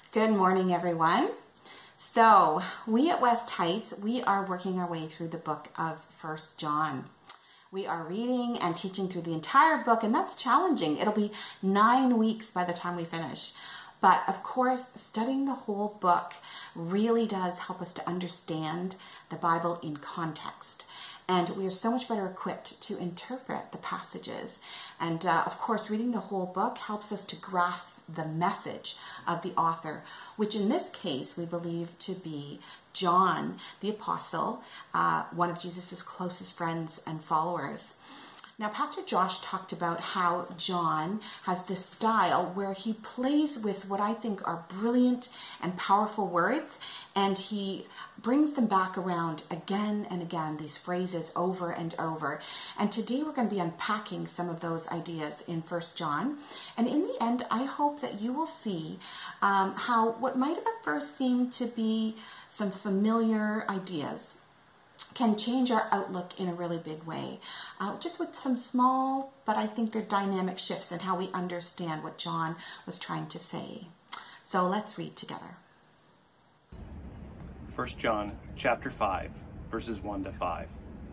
Good morning, everyone. So we at West Heights, we are working our way through the book of First John. We are reading and teaching through the entire book, and that's challenging. It'll be 9 weeks by the time we finish. But of course, studying the whole book really does help us to understand the Bible in context. And we are so much better equipped to interpret the passages. And of course, reading the whole book helps us to grasp the message of the author, which in this case we believe to be John the Apostle, one of Jesus's closest friends and followers. Now, Pastor Josh talked about how John has this style where he plays with what I think are brilliant and powerful words, and he brings them back around again and again, these phrases over and over. And today we're going to be unpacking some of those ideas in First John. And in the end, I hope that you will see how what might have at first seemed to be some familiar ideas can change our outlook in a really big way, just with some small, but I think they're dynamic shifts in how we understand what John was trying to say. So let's read together. 1 John chapter 5, verses 1 to 5.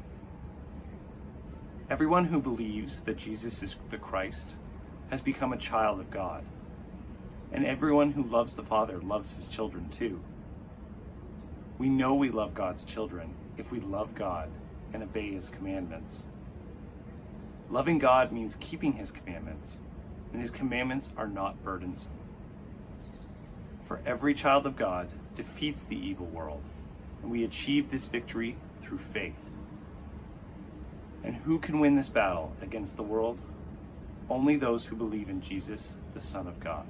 Everyone who believes that Jesus is the Christ has become a child of God, and everyone who loves the Father loves his children too. We know we love God's children if we love God and obey his commandments. Loving God means keeping his commandments, and his commandments are not burdensome. For every child of God defeats the evil world, and we achieve this victory through faith. And who can win this battle against the world? Only those who believe in Jesus, the Son of God.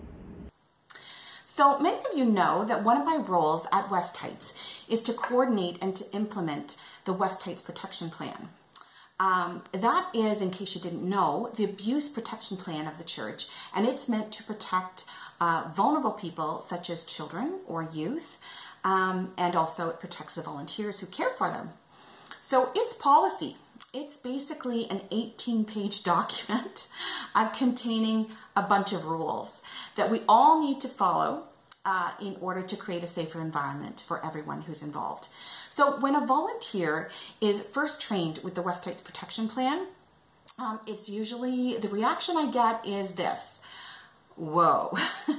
So many of you know that one of my roles at West Heights is to coordinate and to implement the West Heights Protection Plan. That is, in case you didn't know, the abuse protection plan of the church, and it's meant to protect vulnerable people such as children or youth, and also it protects the volunteers who care for them. So it's policy. It's basically an 18-page document containing a bunch of rules that we all need to follow in order to create a safer environment for everyone who's involved. So when a volunteer is first trained with the West Heights Protection Plan, it's usually, the reaction I get is this: whoa.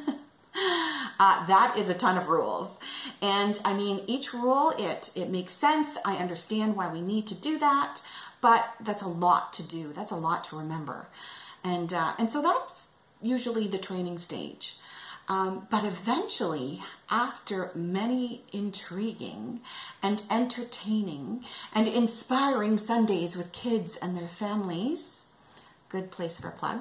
That is a ton of rules. And I mean, each rule, it makes sense. I understand why we need to do that, but that's a lot to do. That's a lot to remember. And so that's usually the training stage. But eventually, after many intriguing and entertaining and inspiring Sundays with kids and their families, good place for a plug,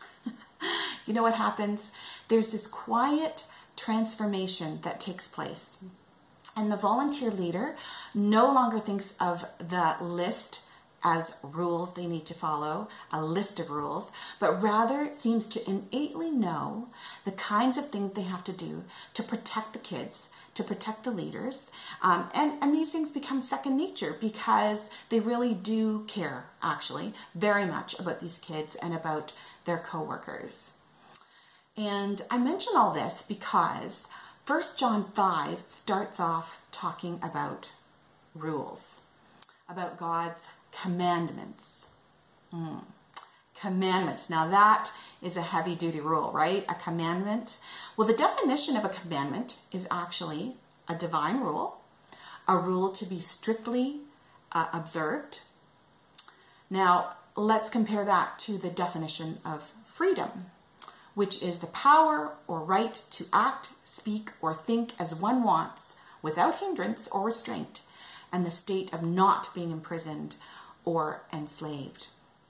you know what happens? There's this quiet transformation that takes place. And the volunteer leader no longer thinks of the list as rules they need to follow, a list of rules, but rather seems to innately know the kinds of things they have to do to protect the kids, to protect the leaders. And these things become second nature because they really do care, actually, very much about these kids and about their coworkers. And I mention all this because 1 John 5 starts off talking about rules, about God's commandments. Commandments. Now that is a heavy-duty rule, right? A commandment. Well, the definition of a commandment is actually a divine rule, a rule to be strictly observed. Now, let's compare that to the definition of freedom, which is the power or right to act, speak, or think as one wants without hindrance or restraint, and the state of not being imprisoned or enslaved.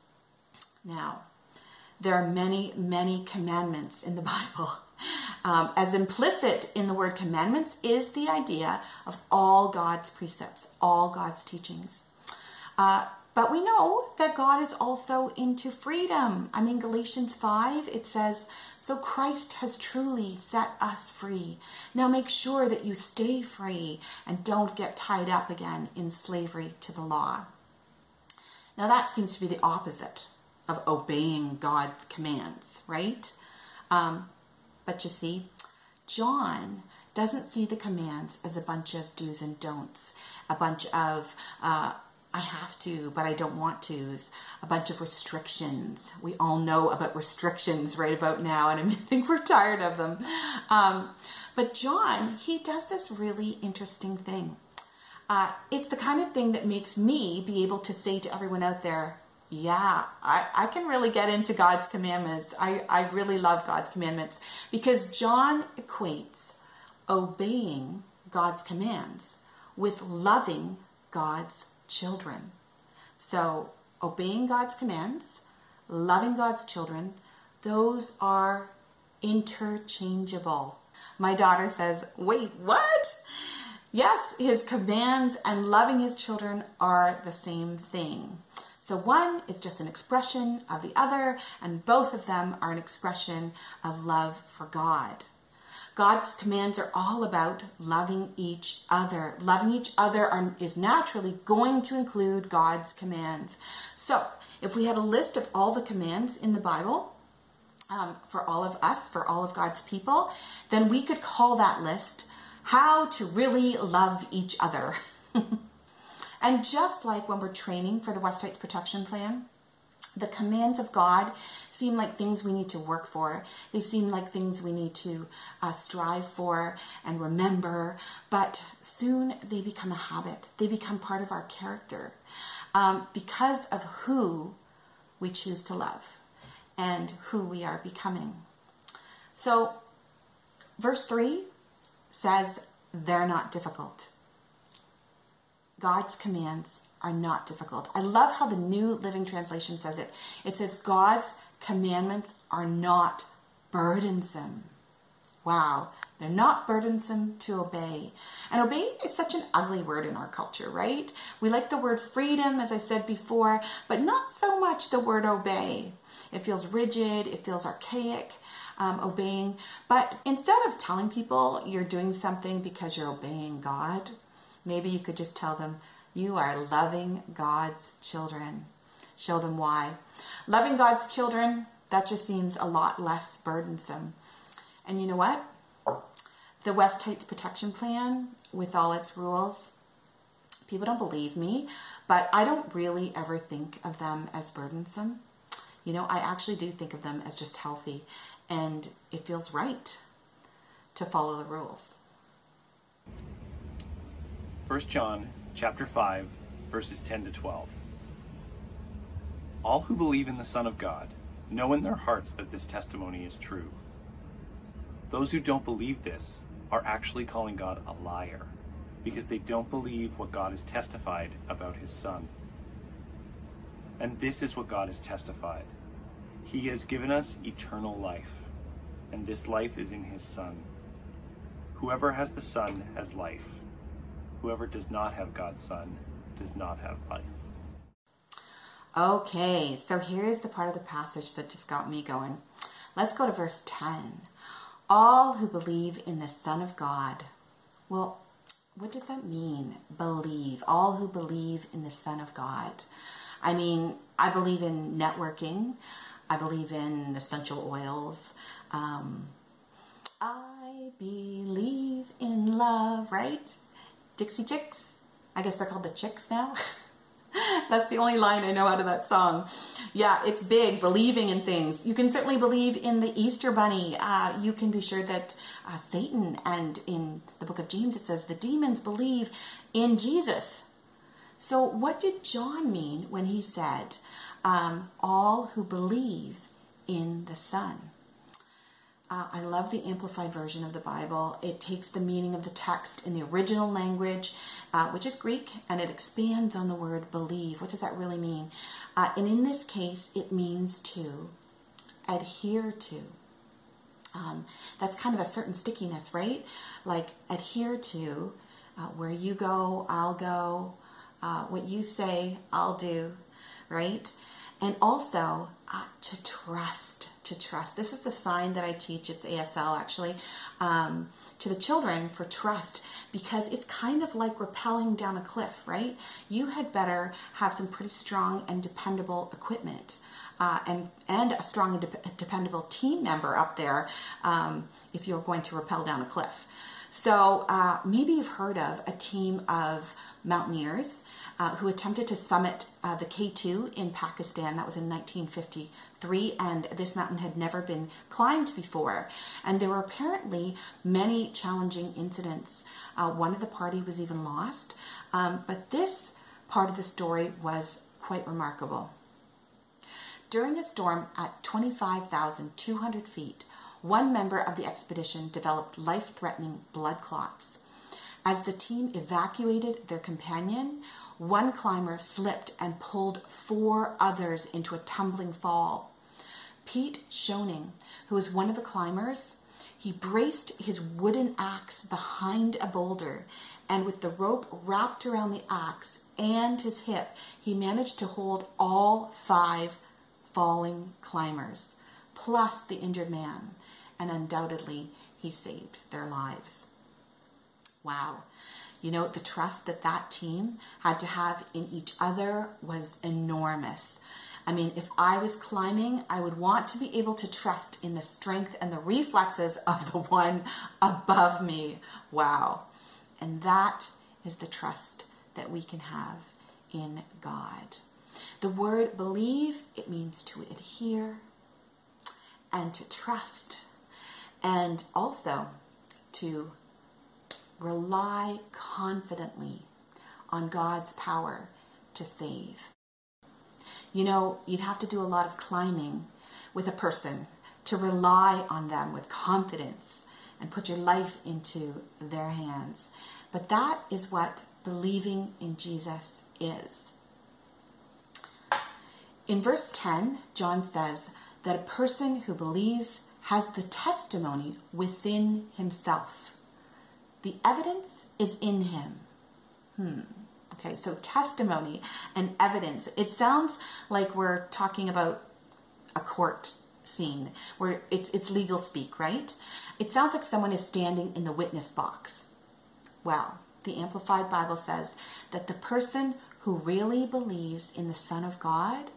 Now, there are many, many commandments in the Bible. As implicit in the word commandments is the idea of all God's precepts, all God's teachings. But we know that God is also into freedom. I mean, Galatians 5, it says, "So Christ has truly set us free. Now make sure that you stay free and don't get tied up again in slavery to the law." Now that seems to be the opposite of obeying God's commands, right? But you see, John doesn't see the commands as a bunch of do's and don'ts, a bunch of I have to, but I don't want to's, a bunch of restrictions. We all know about restrictions right about now, and I think we're tired of them. But John, he does this really interesting thing. It's the kind of thing that makes me be able to say to everyone out there, yeah, I can really get into God's commandments. I really love God's commandments, because John equates obeying God's commands with loving God's children. So obeying God's commands, loving God's children, those are interchangeable. My daughter says, wait, what? Yes, his commands and loving his children are the same thing. So one is just an expression of the other, and both of them are an expression of love for God. God's commands are all about loving each other. Loving each other is naturally going to include God's commands. So if we had a list of all the commands in the Bible, for all of us, for all of God's people, then we could call that list How to Really Love Each Other. And just like when we're training for the West Heights Protection Plan, the commands of God seem like things we need to work for. They seem like things we need to strive for and remember, but soon they become a habit. They become part of our character because of who we choose to love and who we are becoming. So verse 3 says they're not difficult. God's commands are not difficult. I love how the New Living Translation says it. It says God's commandments are not burdensome. Wow, they're not burdensome to obey. And obey is such an ugly word in our culture, right? We like the word freedom, as I said before, but not so much the word obey. It feels rigid, it feels archaic, obeying. But instead of telling people you're doing something because you're obeying God, maybe you could just tell them, you are loving God's children. Show them why. Loving God's children, that just seems a lot less burdensome. And you know what? The West Heights Protection Plan, with all its rules, people don't believe me, but I don't really ever think of them as burdensome. You know, I actually do think of them as just healthy, and it feels right to follow the rules. 1 John chapter 5, verses 10 to 12. All who believe in the Son of God know in their hearts that this testimony is true. Those who don't believe this are actually calling God a liar, because they don't believe what God has testified about his Son. And this is what God has testified. He has given us eternal life, and this life is in his Son. Whoever has the Son has life. Whoever does not have God's Son does not have life. Okay, so here's the part of the passage that just got me going. Let's go to verse 10. All who believe in the Son of God. Well, what does that mean? Believe. All who believe in the Son of God. I mean, I believe in networking. I believe in essential oils. I believe in love, right? Dixie Chicks. I guess they're called the Chicks now. That's the only line I know out of that song. Yeah, it's big, believing in things. You can certainly believe in the Easter Bunny. You can be sure that Satan, and in the book of James it says the demons believe in Jesus. So what did John mean when he said, all who believe in the Son? I love the Amplified Version of the Bible. It takes the meaning of the text in the original language, which is Greek, and it expands on the word believe. What does that really mean? And in this case, it means to adhere to. That's kind of a certain stickiness, right? Like adhere to, where you go, I'll go. What you say, I'll do, right? And also to trust. To trust. This is the sign that I teach. It's ASL actually, to the children for trust, because it's kind of like rappelling down a cliff, right? You had better have some pretty strong and dependable equipment. and a strong and dependable team member up there if you're going to rappel down a cliff. So maybe you've heard of a team of mountaineers who attempted to summit the K2 in Pakistan. That was in 1953, and this mountain had never been climbed before. And there were apparently many challenging incidents. One of the party was even lost, but this part of the story was quite remarkable. During a storm at 25,200 feet, one member of the expedition developed life-threatening blood clots. As the team evacuated their companion, one climber slipped and pulled 4 others into a tumbling fall. Pete Schoening, who was one of the climbers, he braced his wooden axe behind a boulder, and with the rope wrapped around the axe and his hip, he managed to hold all 5 falling climbers, plus the injured man, and undoubtedly he saved their lives. Wow. You know, the trust that that team had to have in each other was enormous. I mean, if I was climbing, I would want to be able to trust in the strength and the reflexes of the one above me. Wow. And that is the trust that we can have in God. The word believe, it means to adhere and to trust, and also to rely confidently on God's power to save. You know, you'd have to do a lot of climbing with a person to rely on them with confidence and put your life into their hands. But that is what believing in Jesus is. In verse 10, John says that a person who believes has the testimony within himself. The evidence is in him. Okay, so testimony and evidence. It sounds like we're talking about a court scene where it's legal speak, right? It sounds like someone is standing in the witness box. Well, the Amplified Bible says that the person who really believes in the Son of God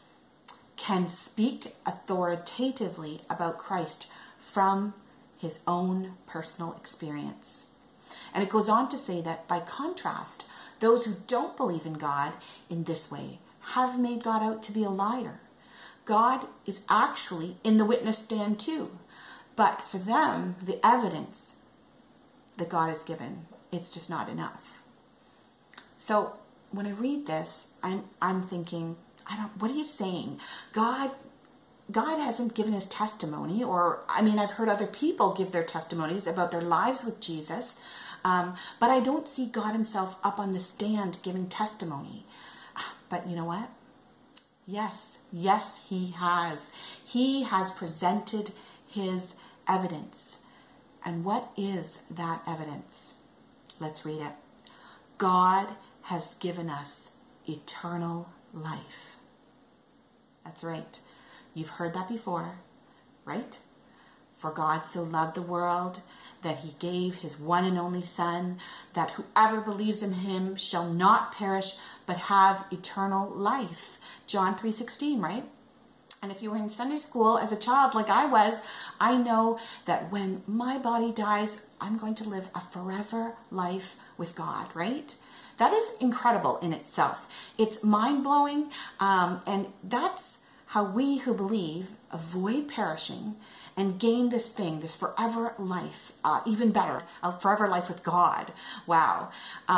can speak authoritatively about Christ from his own personal experience. And it goes on to say that by contrast, those who don't believe in God in this way have made God out to be a liar. God is actually in the witness stand too. But for them, the evidence that God has given, it's just not enough. So when I read this, I'm thinking, what are you saying? God hasn't given his testimony, or, I've heard other people give their testimonies about their lives with Jesus, but I don't see God himself up on the stand giving testimony. But you know what? Yes, he has. He has presented his evidence. And what is that evidence? Let's read it. God has given us eternal life. That's right. You've heard that before, right? For God so loved the world that he gave his one and only Son, that whoever believes in him shall not perish, but have eternal life. John 3:16, right? And if you were in Sunday school as a child like I was, I know that when my body dies, I'm going to live a forever life with God, right? That is incredible in itself. It's mind-blowing, and that's how we who believe avoid perishing and gain this thing, this forever life, even better, a forever life with God. Wow.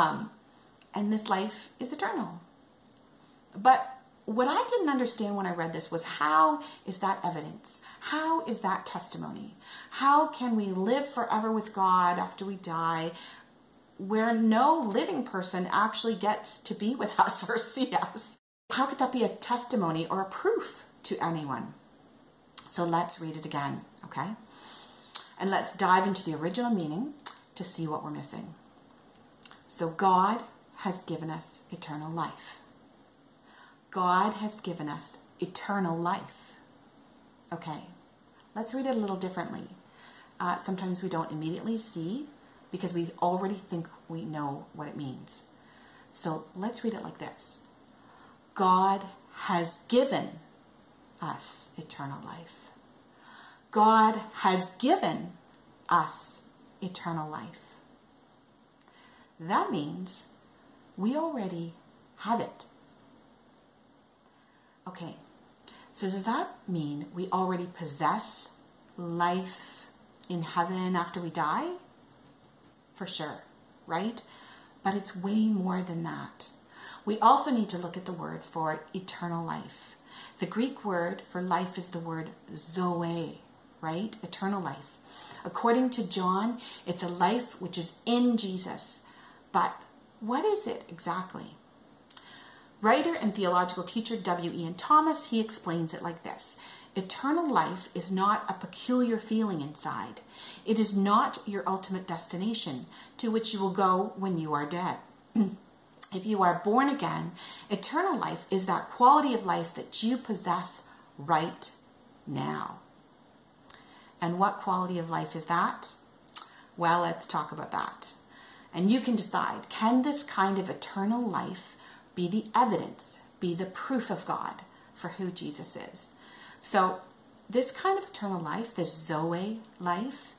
And this life is eternal. But what I didn't understand when I read this was, how is that evidence? How is that testimony? How can we live forever with God after we die, where no living person actually gets to be with us or see us? How could that be a testimony or a proof to anyone? So let's read it again, okay? And let's dive into the original meaning to see what we're missing. So God has given us eternal life. God has given us eternal life. Okay, let's read it a little differently. Sometimes we don't immediately see because we already think we know what it means. So let's read it like this. God has given, us eternal life. God has given us eternal life. That means we already have it. Okay, so does that mean we already possess life in heaven after we die? For sure, right? But it's way more than that. We also need to look at the word for eternal life. The Greek word for life is the word zoe, right? Eternal life. According to John, it's a life which is in Jesus. But what is it exactly? Writer and theological teacher W. Ian Thomas, he explains it like this. Eternal life is not a peculiar feeling inside. It is not your ultimate destination to which you will go when you are dead. If you are born again, eternal life is that quality of life that you possess right now. And what quality of life is that? Well, let's talk about that. And you can decide, can this kind of eternal life be the evidence, be the proof of God for who Jesus is? So this kind of eternal life, this Zoe life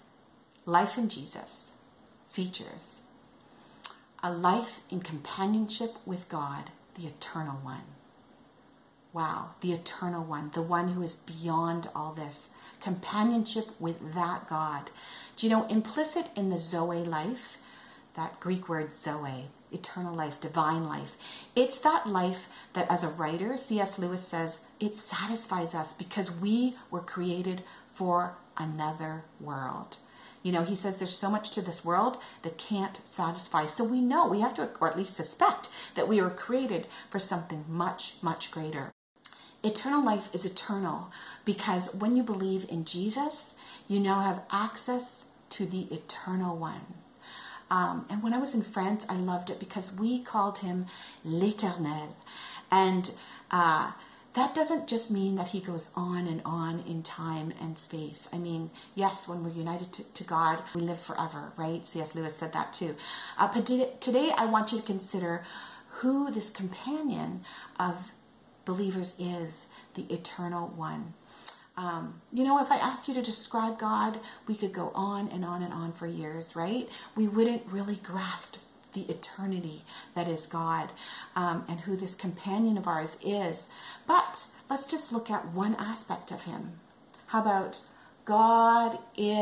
in Jesus, features a life in companionship with God, the Eternal One. Wow, the Eternal One, the one who is beyond all this. Companionship with that God. Do you know, implicit in the Zoe life, that Greek word Zoe, eternal life, divine life, it's that life that, as a writer, C.S. Lewis says, it satisfies us because we were created for another world. You know, he says there's so much to this world that can't satisfy. So we know, we have to, or at least suspect, that we were created for something much, much greater. Eternal life is eternal because when you believe in Jesus, you now have access to the Eternal One. And when I was in France, I loved it because we called him l'Éternel. And that doesn't just mean that he goes on in time and space. I mean, yes, when we're united to God, we live forever, right? C.S. Lewis said that too. But today I want you to consider who this companion of believers is, the Eternal One. You know, if I asked you to describe God, we could go on and on and on for years, right? We wouldn't really grasp the eternity that is God, and who this companion of ours is. But let's just look at one aspect of him. How about God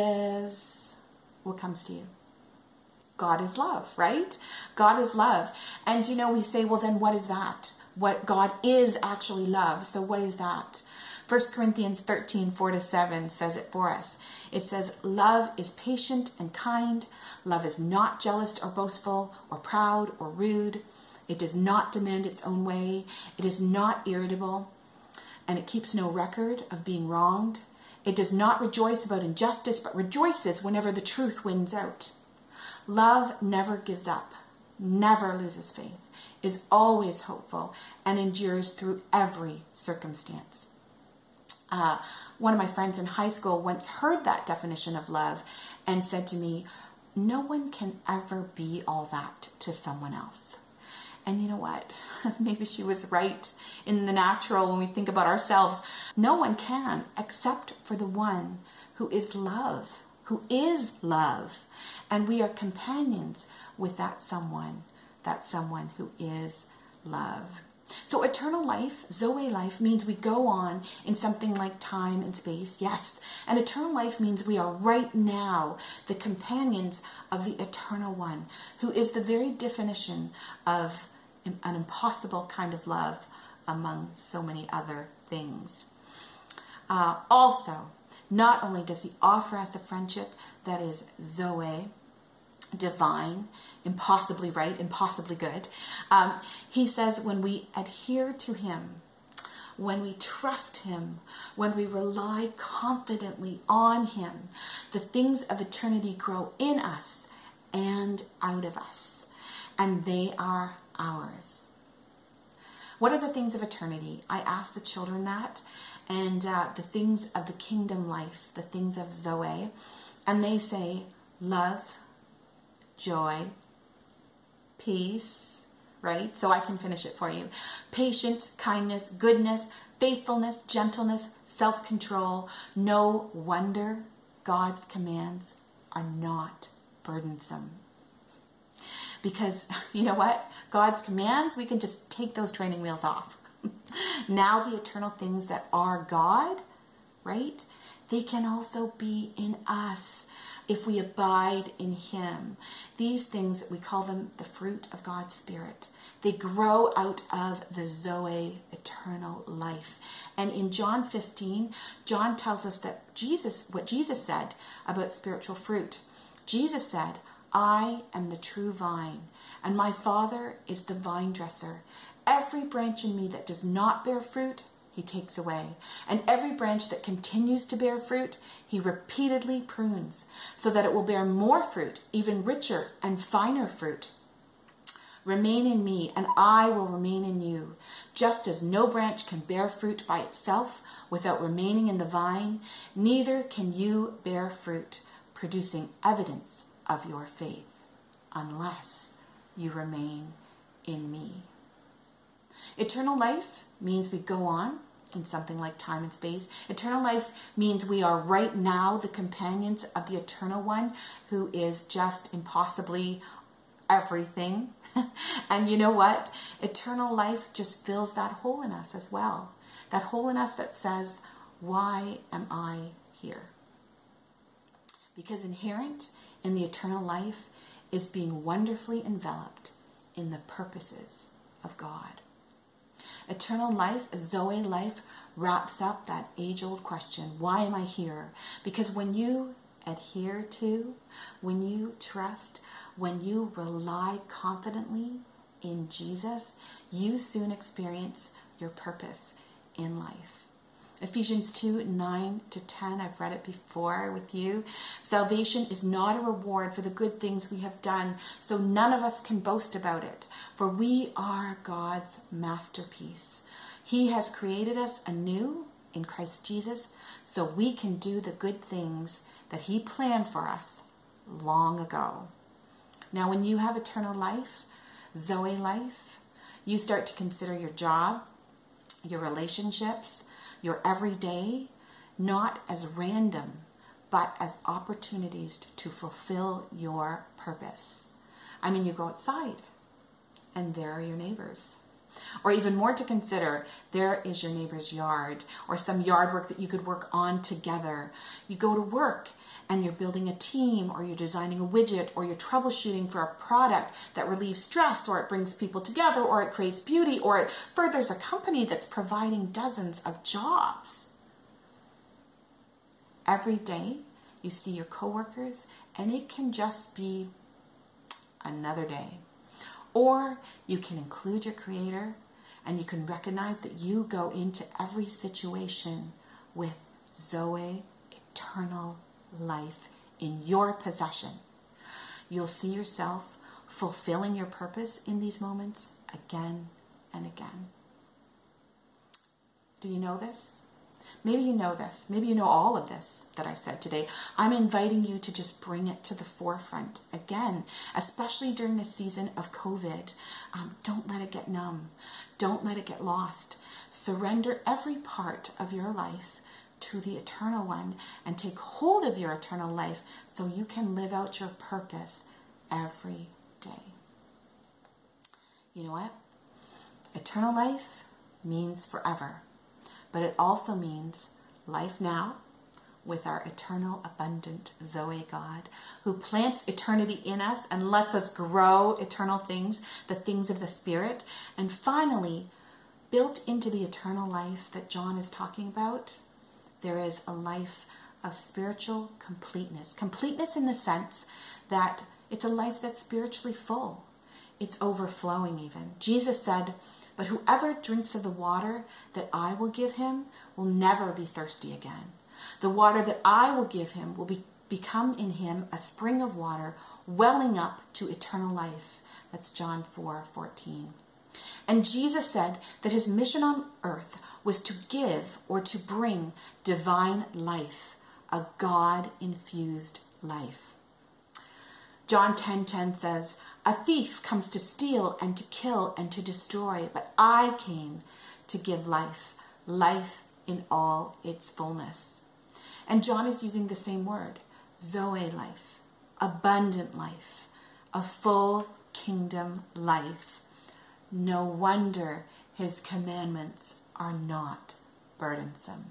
is, what comes to you? God is love, right? God is love. And you know, we say, well, then what is that? What God is actually love. So what is that? 1 Corinthians 13, 4-7 says it for us. It says, love is patient and kind. Love is not jealous or boastful or proud or rude. It does not demand its own way. It is not irritable. And it keeps no record of being wronged. It does not rejoice about injustice, but rejoices whenever the truth wins out. Love never gives up, never loses faith, is always hopeful, and endures through every circumstance. One of my friends in high school once heard that definition of love and said to me, no one can ever be all that to someone else. And you know what? Maybe she was right in the natural when we think about ourselves. No one can except for the one who is love, And we are companions with that someone who is love. So eternal life, Zoe life, means we go on in something like time and space, yes. And eternal life means we are right now the companions of the Eternal One, who is the very definition of an impossible kind of love among so many other things. Also, not only does he offer us a friendship that is Zoe, divine, impossibly right, impossibly good. He says when we adhere to him, when we trust him, when we rely confidently on him, the things of eternity grow in us and out of us, and they are ours. What are the things of eternity? I ask the children that, and the things of the kingdom life, the things of Zoe, and they say love, joy, peace, right? So I can finish it for you. Patience, kindness, goodness, faithfulness, gentleness, self-control. No wonder God's commands are not burdensome. Because you know what? God's commands, we can just take those training wheels off. Now the eternal things that are God, right? They can also be in us if we abide in him. These things, we call them the fruit of God's Spirit. They grow out of the Zoe, eternal life. And in John 15, John tells us that what Jesus said about spiritual fruit. Jesus said, I am the true vine, and my Father is the vine dresser. Every branch in me that does not bear fruit, he takes away. And every branch that continues to bear fruit, he repeatedly prunes, so that it will bear more fruit, even richer and finer fruit. Remain in me, and I will remain in you. Just as no branch can bear fruit by itself without remaining in the vine, neither can you bear fruit, producing evidence of your faith, unless you remain in me. Eternal life means we go on in something like time and space. Eternal life means we are right now the companions of the Eternal One, who is just impossibly everything. And you know what? Eternal life just fills that hole in us as well. That hole in us that says, why am I here? Because inherent in the eternal life is being wonderfully enveloped in the purposes of God. Eternal life, Zoe life, wraps up that age-old question, why am I here? Because when you adhere to, when you trust, when you rely confidently in Jesus, you soon experience your purpose in life. Ephesians 2, 9 to 10, I've read it before with you. Salvation is not a reward for the good things we have done, so none of us can boast about it, for we are God's masterpiece. He has created us anew in Christ Jesus, so we can do the good things that he planned for us long ago. Now, when you have eternal life, Zoe life, you start to consider your job, your relationships, your everyday, not as random, but as opportunities to fulfill your purpose. I mean, you go outside, and there are your neighbors. Or even more to consider, there is your neighbor's yard, or some yard work that you could work on together. You go to work, and you're building a team, or you're designing a widget, or you're troubleshooting for a product that relieves stress, or it brings people together, or it creates beauty, or it furthers a company that's providing dozens of jobs. Every day, you see your coworkers, and it can just be another day. Or you can include your Creator, and you can recognize that you go into every situation with Zoe, eternal life in your possession. You'll see yourself fulfilling your purpose in these moments again and again. Do you know this? Maybe you know this. Maybe you know all of this that I said today. I'm inviting you to just bring it to the forefront again, especially during the season of COVID. Don't let it get numb. Don't let it get lost. Surrender every part of your life to the Eternal One and take hold of your eternal life so you can live out your purpose every day. You know what? Eternal life means forever, but it also means life now with our eternal, abundant Zoe God, who plants eternity in us and lets us grow eternal things, the things of the Spirit. And finally, built into the eternal life that John is talking about, there is a life of spiritual completeness. Completeness in the sense that it's a life that's spiritually full. It's overflowing even. Jesus said, but whoever drinks of the water that I will give him will never be thirsty again. The water that I will give him will become in him a spring of water welling up to eternal life. That's John 4:14. And Jesus said that his mission on earth was to give or to bring divine life, a God-infused life. John 10:10 says, a thief comes to steal and to kill and to destroy, but I came to give life, life in all its fullness. And John is using the same word, Zoe life, abundant life, a full kingdom life. No wonder his commandments are not burdensome.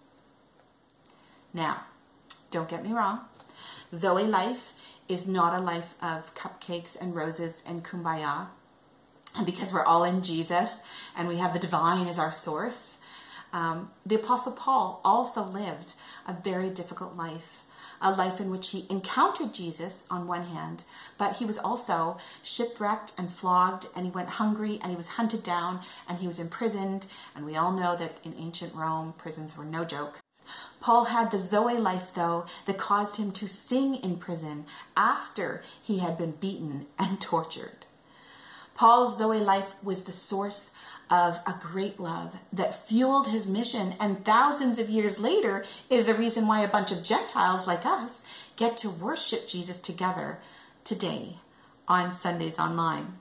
Now, don't get me wrong. Zoe life is not a life of cupcakes and roses and kumbaya. And because we're all in Jesus and we have the divine as our source, the Apostle Paul also lived a very difficult life. A life in which he encountered Jesus on one hand, but he was also shipwrecked and flogged, and he went hungry, and he was hunted down, and he was imprisoned. And we all know that in ancient Rome, prisons were no joke. Paul had the Zoe life, though, that caused him to sing in prison after he had been beaten and tortured. Paul's Zoe life was the source of a great love that fueled his mission, and thousands of years later is the reason why a bunch of Gentiles like us get to worship Jesus together today on Sundays online.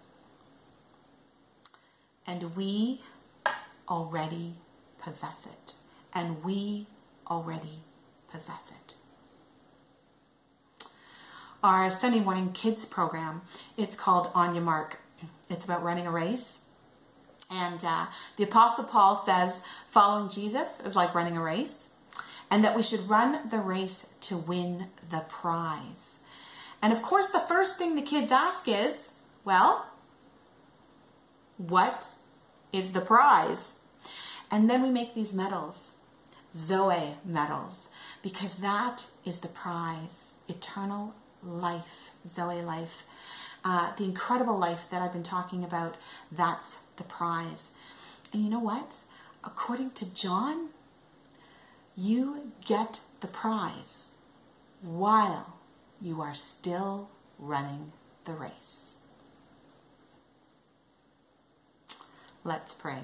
And we already possess it. And we already possess it. Our Sunday morning kids program, it's called On Your Mark. It's about running a race. And the Apostle Paul says following Jesus is like running a race, and that we should run the race to win the prize. And of course, the first thing the kids ask is, well, what is the prize? And then we make these medals, Zoe medals, because that is the prize, eternal life, Zoe life. The incredible life that I've been talking about, that's the prize. And you know what? According to John, you get the prize while you are still running the race. Let's pray.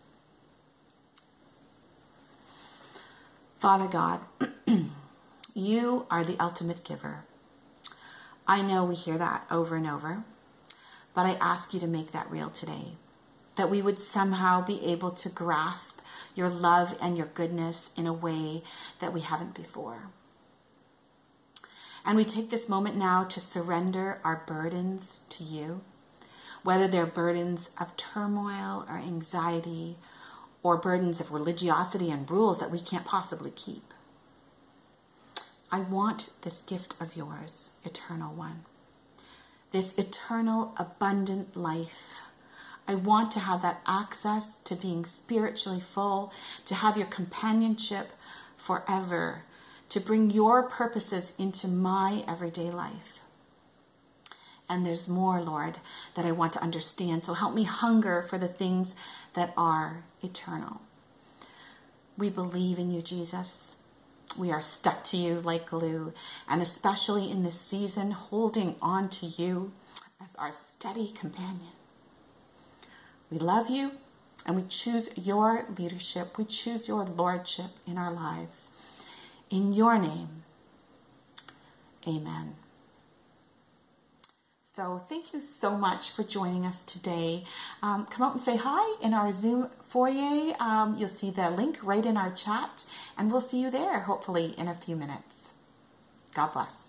Father God, you are the ultimate giver. I know we hear that over and over, but I ask you to make that real today. That we would somehow be able to grasp your love and your goodness in a way that we haven't before. And we take this moment now to surrender our burdens to you, whether they're burdens of turmoil or anxiety, or burdens of religiosity and rules that we can't possibly keep. I want this gift of yours, eternal one, this eternal abundant life. I want to have that access to being spiritually full, to have your companionship forever, to bring your purposes into my everyday life. And there's more, Lord, that I want to understand. So help me hunger for the things that are eternal. We believe in you, Jesus. We are stuck to you like glue, and especially in this season, holding on to you as our steady companion. We love you, and we choose your leadership. We choose your lordship in our lives. In your name, amen. So thank you so much for joining us today. Come out and say hi in our Zoom foyer. You'll see the link right in our chat, and we'll see you there, hopefully, in a few minutes. God bless.